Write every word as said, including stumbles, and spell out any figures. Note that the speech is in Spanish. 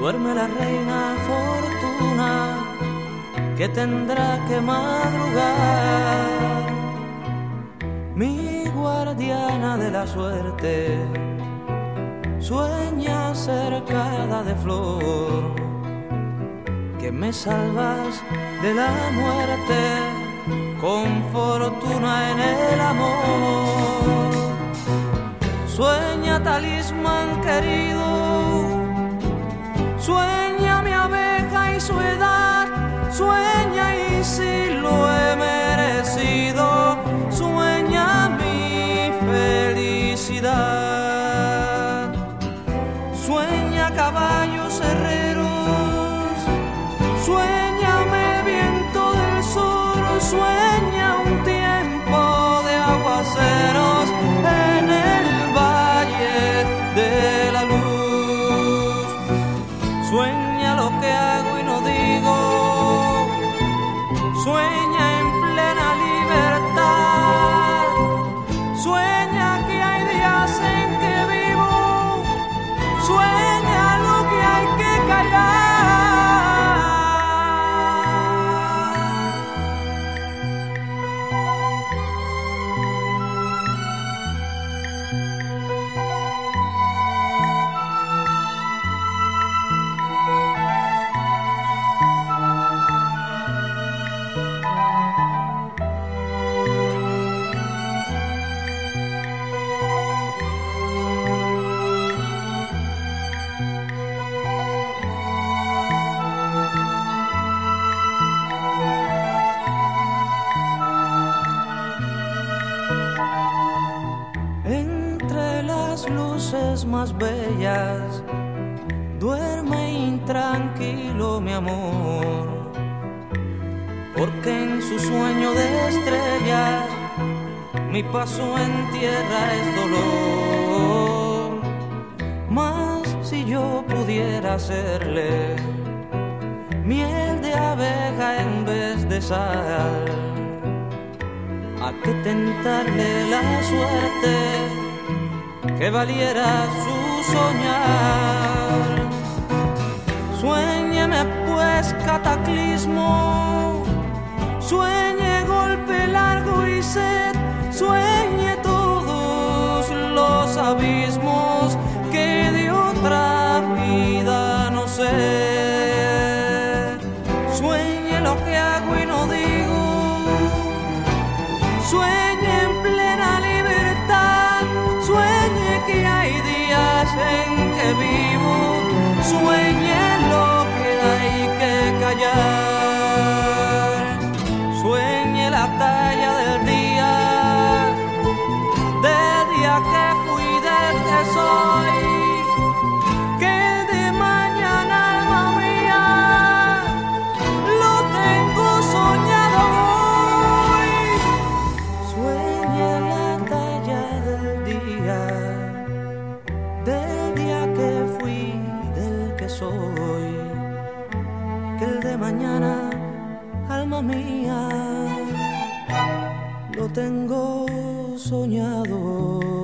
duerme la reina Fortuna, que tendrá que madrugar. Mi guardiana de la suerte sueña cercada de flor, que me salvas de la muerte con fortuna en el amor. Sueña talismán querido, sueña mi abeja y su edad, sueña y si lo he merecido, sueña mi felicidad. Sueña caballos herreros, suéñame viento del sur, sueña un tiempo de aguaceros en el valle de la luz. Sueña lo que hago y no digo, sueña en plena libertad, sueña que hay días en que vivo, sueña lo que hay que callar. Luces más bellas, duerme intranquilo mi amor, porque en su sueño de estrella mi paso en tierra es dolor. Mas si yo pudiera hacerle miel de abeja en vez de sal, ¿a qué tentarle la suerte que valiera su soñar? Suéñeme pues cataclismo, sueñe golpe largo y sed, sueñe todos los abismos que de otra vida no sé. Sueñe lo que hago y no digo, sueñe en plena libertad, sueñe que hay días en que vivo, sueñe lo que hay que callar. Sueñe la talla del día, del día que fui, del que soy, que el de mañana, alma mía, lo tengo soñado hoy. Sueñe la talla del día, del día que fui, del que soy, que el de mañana, alma mía, lo tengo soñado.